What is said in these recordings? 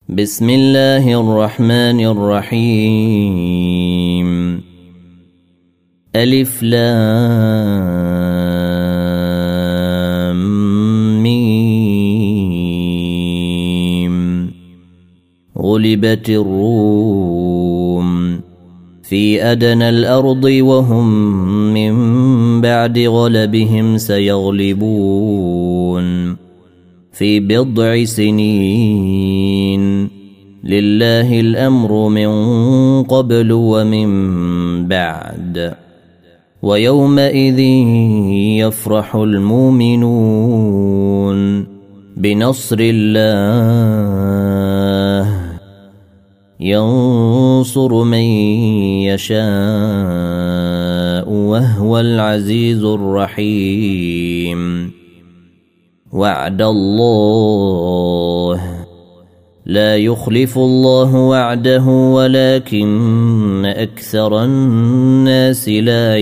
بسم الله الرحمن الرحيم. ألف لام ميم. غلبت الروم في أدنى الأرض وهم من بعد غلبهم سيغلبون في بضع سنين. لله الأمر من قبل ومن بعد. ويومئذ يفرح المؤمنون بنصر الله ينصر من يشاء وهو العزيز الرحيم. وعد الله لا يخلف الله وعده ولكن أكثر الناس لا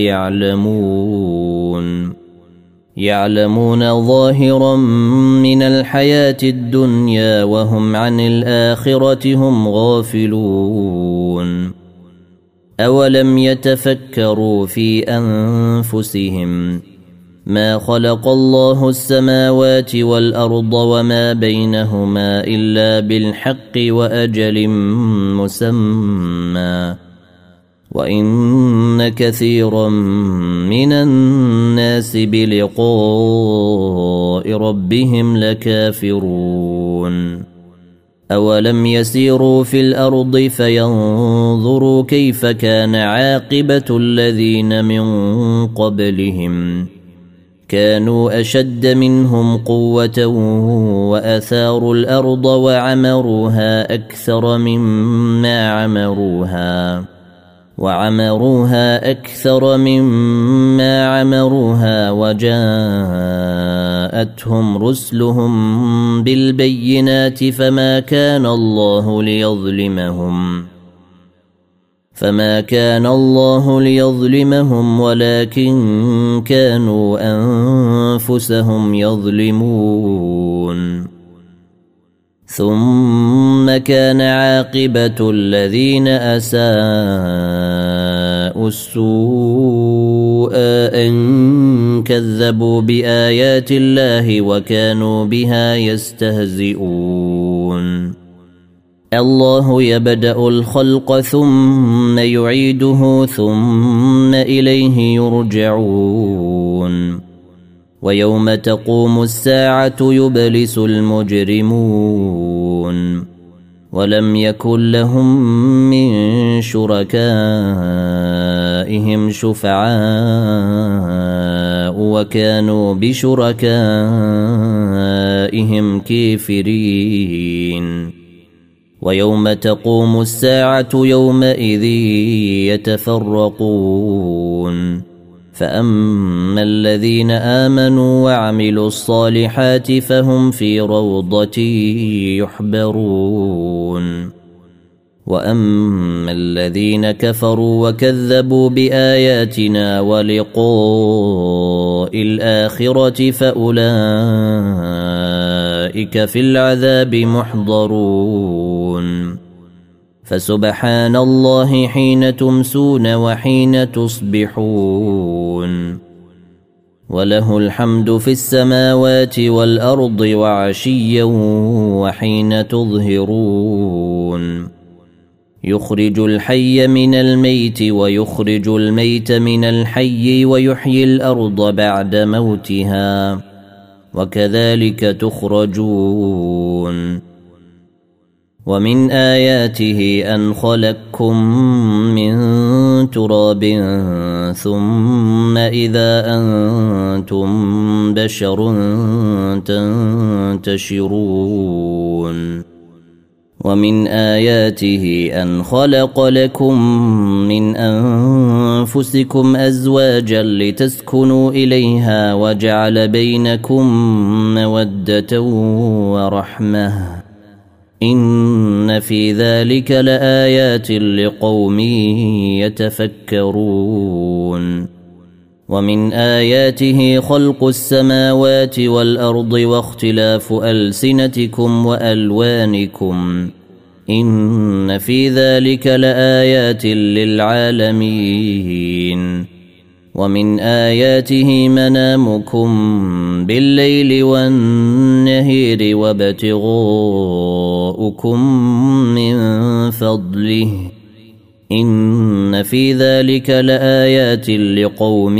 يعلمون ظاهرا من الحياة الدنيا وهم عن الآخرة هم غافلون. أولم يتفكروا في أنفسهم ما خلق الله السماوات والأرض وما بينهما إلا بالحق وأجل مسمى وإن كثيرا من الناس بلقاء ربهم لكافرون. أولم يسيروا في الأرض فينظروا كيف كان عاقبة الذين من قبلهم كانوا أشد منهم قوة وأثاروا الأرض وعمروها أكثر مما عمروها وجاءتهم رسلهم بالبينات فما كان الله ليظلمهم ولكن كانوا أنفسهم يظلمون. ثم كان عاقبة الذين أساءوا السوء أن كذبوا بآيات الله وكانوا بها يستهزئون. الله يبدأ الخلق ثم يعيده ثم إليه يرجعون. ويوم تقوم الساعة يبلس المجرمون ولم يكن لهم من شركائهم شفعاء وكانوا بشركائهم كافرين. ويوم تقوم الساعة يومئذ يتفرقون فأما الذين آمنوا وعملوا الصالحات فهم في روضة يحبرون. وأما الذين كفروا وكذبوا بآياتنا ولقاء الآخرة فأولئك في العذاب محضرون. فسبحان الله حين تمسون وحين تصبحون. وله الحمد في السماوات والأرض وعشيا وحين تظهرون. يخرج الحي من الميت ويخرج الميت من الحي ويحيي الأرض بعد موتها وكذلك تخرجون. ومن آياته أن خلقكم من تراب ثم إذا أنتم بشر تنتشرون. ومن آياته أن خلق لكم من أنفسكم أزواجا لتسكنوا إليها وجعل بينكم مودة ورحمة إن في ذلك لآيات لقوم يتفكرون. ومن آياته خلق السماوات والأرض واختلاف ألسنتكم وألوانكم إن في ذلك لآيات للعالمين ومن آياته منامكم بالليل والنهير وابتغاؤكم من فضله إن في ذلك لآيات لقوم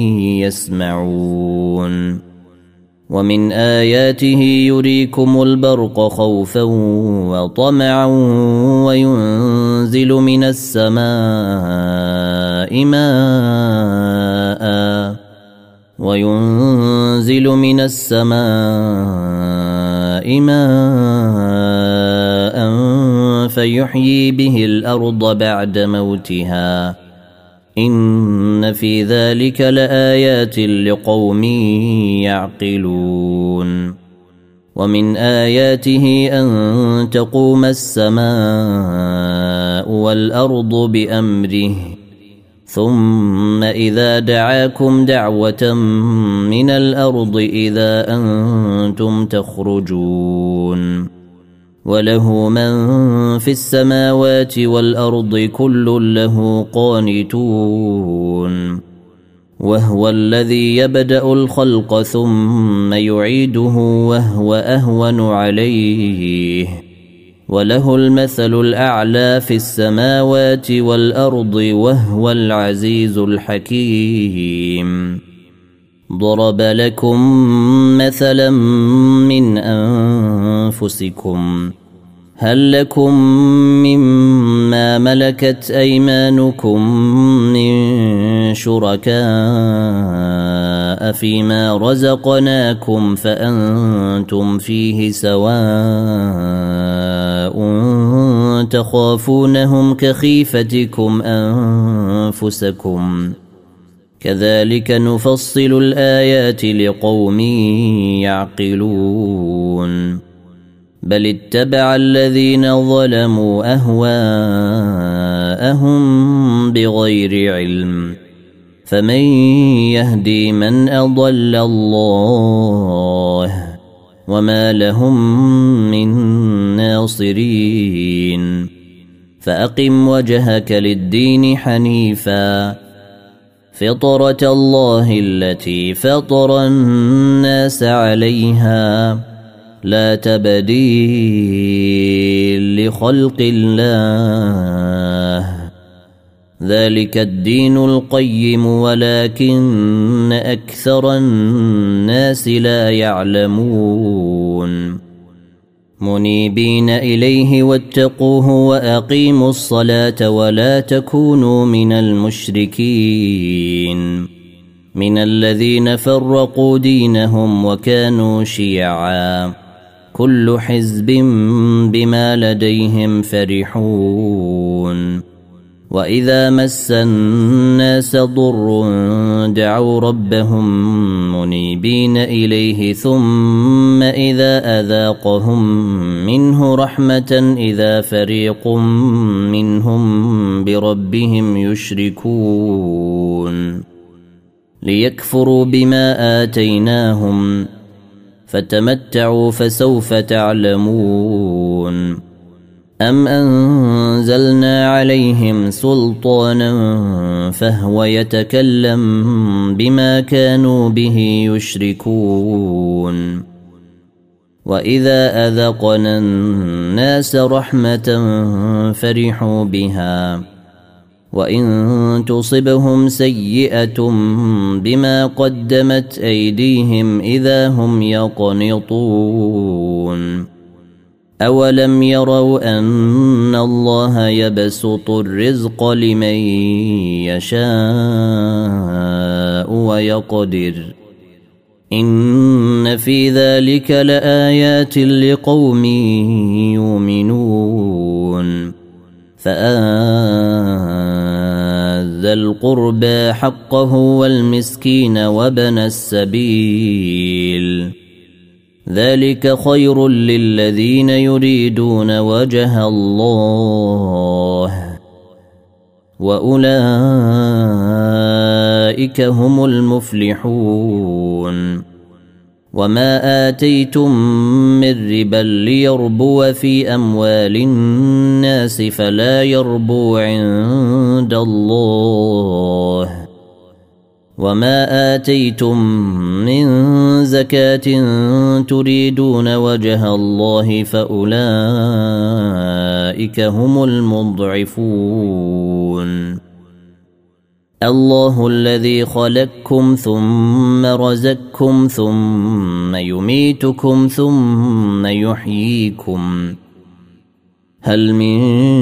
يسمعون ومن آياته يريكم البرق خوفا وطمعا وينزل من السماء ماء فيحيي به الأرض بعد موتها إن في ذلك لآيات لقوم يعقلون ومن آياته أن تقوم السماء والأرض بأمره ثم إذا دعاكم دعوة من الأرض إذا أنتم تخرجون وله من في السماوات والأرض كل له قانتون وهو الذي يبدأ الخلق ثم يعيده وهو أهون عليه وله المثل الأعلى في السماوات والأرض وهو العزيز الحكيم ضرب لكم مثلا من أنفسكم هل لكم مما ملكت أيمانكم من شركاء فيما رزقناكم فأنتم فيه سواء تخافونهم كخيفتكم أنفسكم كذلك نفصل الآيات لقوم يعقلون بل اتبع الذين ظلموا أهواءهم بغير علم فمن يهدي من أضل الله وما لهم من ناصرين فأقم وجهك للدين حنيفا فطرة الله التي فطر الناس عليها لا تبديل لخلق الله ذلك الدين القيم ولكن أكثر الناس لا يعلمون منيبين إليه واتقوه وأقيموا الصلاة ولا تكونوا من المشركين من الذين فرقوا دينهم وكانوا شيعا كل حزب بما لديهم فرحون وإذا مس الناس ضر دعوا ربهم منيبين إليه ثم إذا أذاقهم منه رحمة إذا فريق منهم بربهم يشركون ليكفروا بما آتيناهم فتمتعوا فسوف تعلمون أم أنزلنا عليهم سلطانا فهو يتكلم بما كانوا به يشركون وإذا أذقنا الناس رحمة فرحوا بها وإن تصبهم سيئة بما قدمت أيديهم إذا هم يقنطون أولم يروا أن الله يبسط الرزق لمن يشاء ويقدر إن في ذلك لآيات لقوم يؤمنون فآذ القربى حقه والمسكين وابن السبيل ذلك خير للذين يريدون وجه الله وأولئك هم المفلحون وما آتيتم من ربا ليربو في أموال الناس فلا يربو عند الله، وما آتيتم من زكاة تريدون وجه الله فأولئك هم المضعفون. الله الذي خلقكم ثم رزقكم ثم يميتكم ثم يحييكم، هل من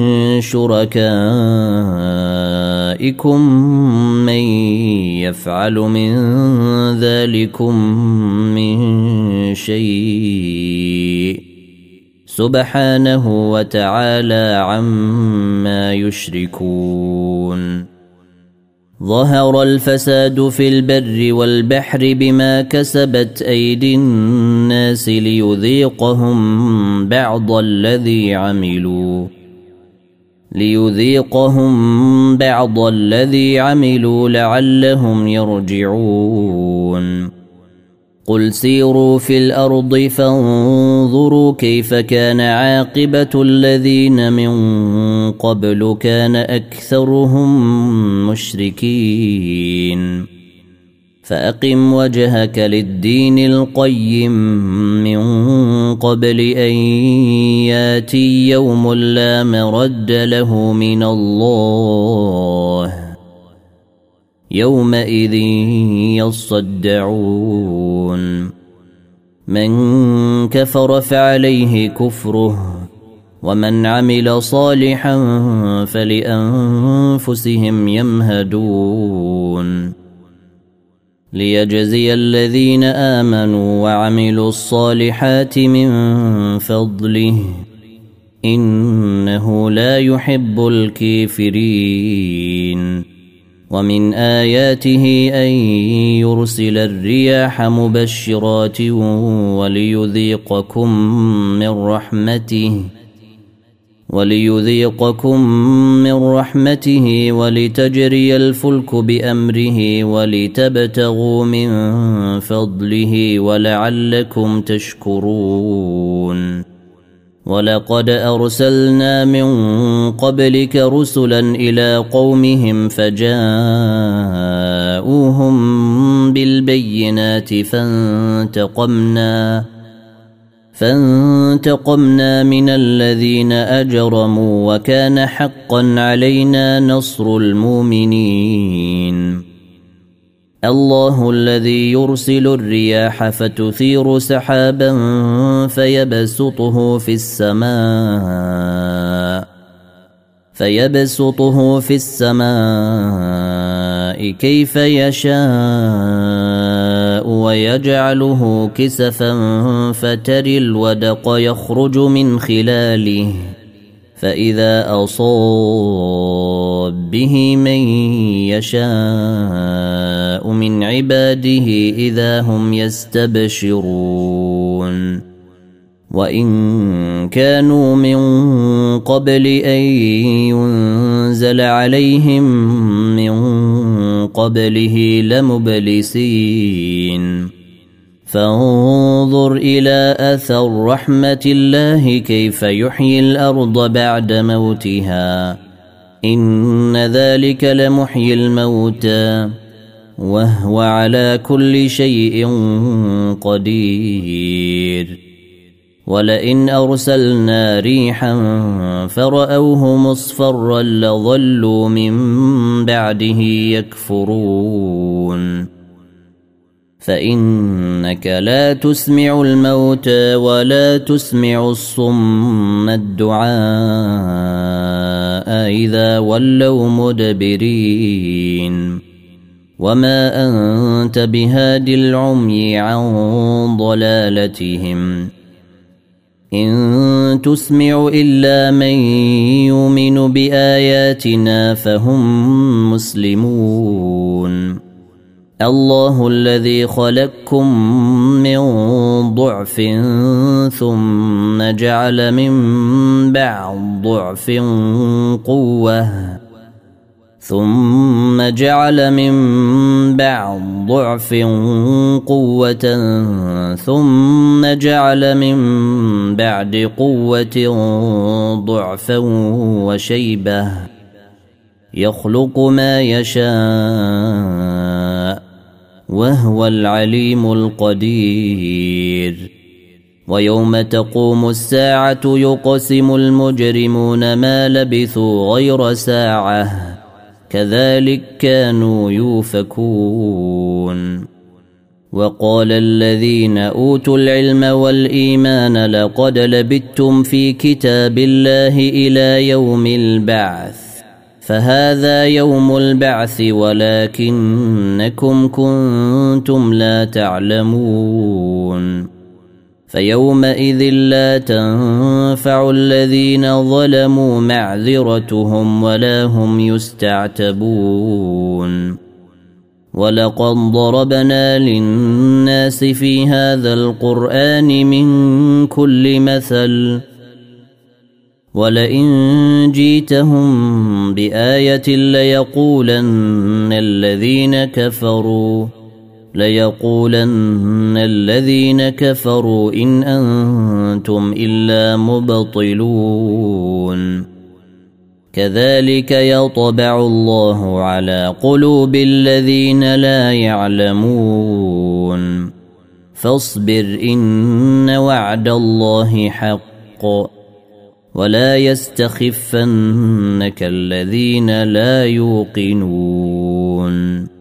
شركائكم من يفعل من ذلكم من شيء سبحانه وتعالى عما يشركون. ظهر الفساد في البر والبحر بما كسبت أيدي الناس ليذيقهم بعض الذي عملوا لعلهم يرجعون. قل سيروا في الأرض فانظروا كيف كان عاقبة الذين من قبل كان أكثرهم مشركين، فأقم وجهك للدين القيم من قبل أن ياتي يوم لا مرد له من الله، يومئذ يصدعون. من كفر فعليه كفره ومن عمل صالحا فلأنفسهم يمهدون، ليجزي الذين آمنوا وعملوا الصالحات من فضله إنه لا يحب الكافرين. ومن آياته أن يرسل الرياح مبشرات وليذيقكم من رحمته ولتجري الفلك بأمره ولتبتغوا من فضله ولعلكم تشكرون. ولقد أرسلنا من قبلك رسلا إلى قومهم فجاءوهم بالبينات فانتقمنا من الذين أجرموا وكان حقا علينا نصر المؤمنين. الله الذي يرسل الرياح فتثير سحابا فيبسطه في السماء كيف يشاء ويجعله كسفا فتري الودق يخرج من خلاله فإذا أصاب به من يشاء من عباده إذا هم يستبشرون. وإن كانوا من قبل أن ينزل عليهم من قبله لمبلسين. فانظر إلى أثر رحمة الله كيف يحيي الأرض بعد موتها إن ذلك لمحيي الموتى وهو على كل شيء قدير. ولئن أرسلنا ريحا فرأوه مصفرا لظلوا من بعده يكفرون. فإنك لا تسمع الموتى ولا تسمع الصم الدعاء إذا ولوا مدبرين. وما أنت بهاد العمي عن ضلالتهم إن تسمع إلا من يؤمن بآياتنا فهم مسلمون. الله الذي خلقكم من ضعف ثم جعل من بعد ضعف قوة ثم جعل من بعد ضعف قوة ثم جعل من بعد قوة ضعفا وشيبة يخلق ما يشاء وهو العليم القدير. ويوم تقوم الساعة يقسم المجرمون ما لبثوا غير ساعة كذلك كانوا يؤفكون. وقال الذين أوتوا العلم والإيمان لقد لبثتم في كتاب الله إلى يوم البعث فهذا يوم البعث ولكنكم كنتم لا تعلمون. فيومئذ لا تنفع الذين ظلموا معذرتهم ولا هم يستعتبون. ولقد ضربنا للناس في هذا القرآن من كل مثل ولئن جيتهم بآية ليقولن الذين كفروا إن أنتم إلا مبطلون. كذلك يطبع الله على قلوب الذين لا يعلمون. فاصبر إن وعد الله حق ولا يستخفنك الذين لا يوقنون.